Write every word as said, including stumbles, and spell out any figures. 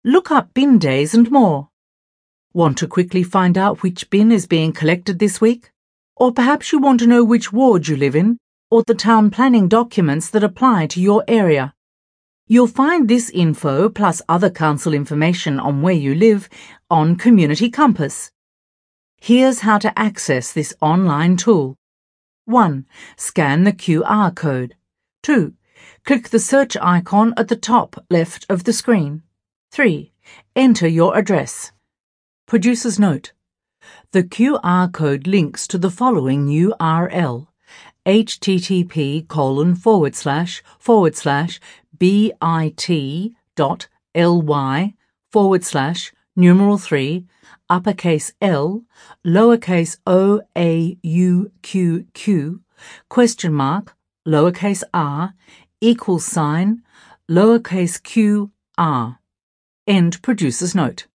look up bin days and more. Want to quickly find out which bin is being collected this week? Or perhaps you want to know which ward you live in, or the town planning documents that apply to your area. You'll find this info plus other council information on where you live on Community Compass. Here's how to access this online tool. one. Scan the Q R code. two. Click the search icon at the top left of the screen. three. Enter your address. Producer's note. The Q R code links to the following U R L: http colon forward slash forward slash bit dot ly forward slash numeral three uppercase L lowercase o a u q q question mark lowercase r equals sign lowercase q r. End producer's note.